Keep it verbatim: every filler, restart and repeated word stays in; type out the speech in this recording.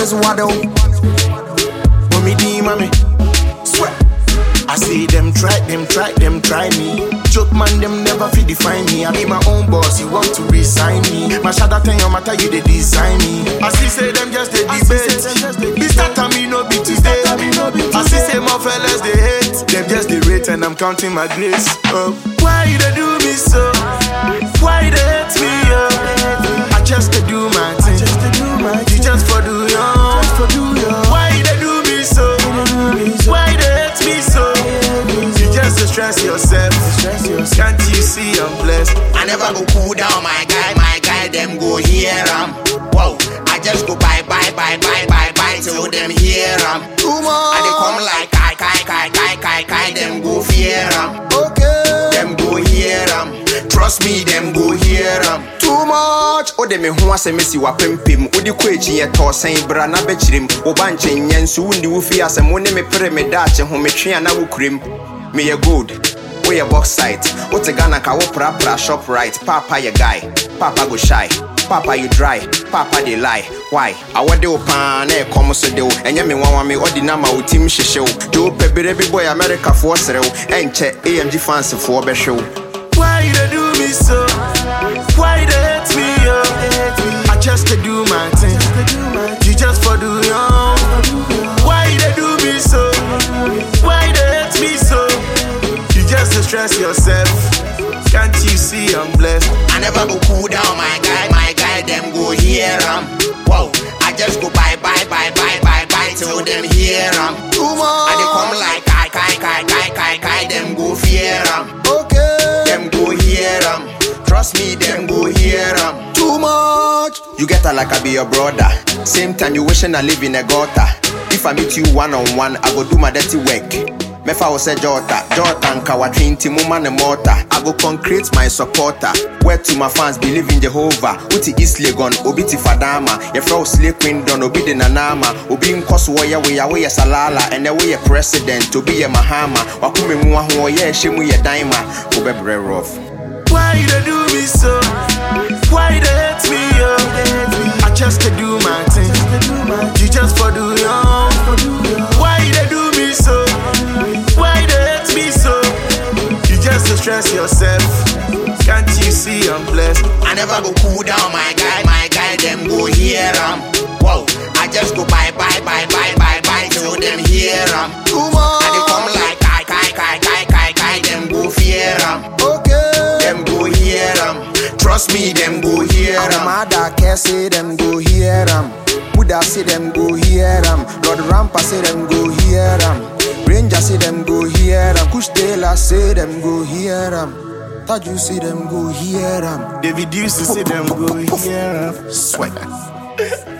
is waddle. Mommy D, mommy. Sweat. I see them try, them try, them try me. Joke man, them never fit define me. I be my own boss, you want to resign me. My shadow tell your matter, you they design me. I see say them just they debate. Be start on me, no be today. I see say more fellas they hate. Them just they rate and I'm counting my grace. Oh, why you they do me so? Why they hate me? Oh, I just to do my thing. You just for do your. Why you they do me so? Why they hate me so? You just to stress yourself. Can't you see I'm blessed? I never go cool down, my guy, my guy, them go hear um. Whoa, I just go bye, bye, bye, bye, bye, bye till them hear um. Too much. And they come like kai, kai, kai, kai, kai, kai, them go fear um. Okay. Them go hear um. Trust me, them go hear um. Too much. O de me ho asem si wa pempem o di kwaji ye to sen bra na bechirim wo banche nyensu wundi wo fi asem wo ne me pere me daache ho me twe na wo kurim me ye good we a box site o te Ghana ka wo pra pra shop right papa ye guy papa go shy papa you dry papa they lie why I wode o pan na e kom so de o enye me wanwa me odi na ma o tim hyehye o do pebere bi boy America for sere o enche A M G fans for be hwe o. Why you they do me so? Why they hate me, yo? I just to do my thing. You just for do your. Why they do me so? Why they hate me so? You just to stress yourself. Can't you see I'm blessed? I never go cool down, my guy, my guy, them go hear um. Whoa, I just go bye, bye, bye, bye, bye, bye till them hear um. Too much. And they come like kai, kai, kai, kai, kai, kai, them go fear um. Okay. Them go hear um. Trust me, them go hear um. Too much. You get her like I be your brother. Same time you wishing I live in a gutter. If I meet you one on one, I go do my dirty work. Mefa was a jota, jota and kawatrinti muma ne mortar. I go concrete my supporter. Where to my fans believe in Jehovah. Uti East Legon, obiti Fadama. Ye fro slay queen don obi de nanama. Obi nkos waya we ya we ya salala. And the way president to be a Mahama. Wakume muwa huo ye shemu ye daima. Obe bre rough. Why you they do me so? Why they hate me, yo? I just to do my thing. You just for do your. Why you they do me so? Why they hate me so? You just to stress yourself. Can't you see I'm blessed? I never go cool down, my guy, my guy, them go hear um. Whoa, I just go bye, bye, bye, bye, bye, bye till them hear um. Too much. And they come like kai, kai, kai, kai, kai, kai, them go fear um. Okay. Them go hear um. Trust me, them go hear um. Amada can say them go hear them. Buddha say them go hear them. Lord Rampa say them go hear them. Ranger say them go hear them. Kush Taylor say them go hear them. Taju say them go hear them. David used to say them go hear them. Sweat.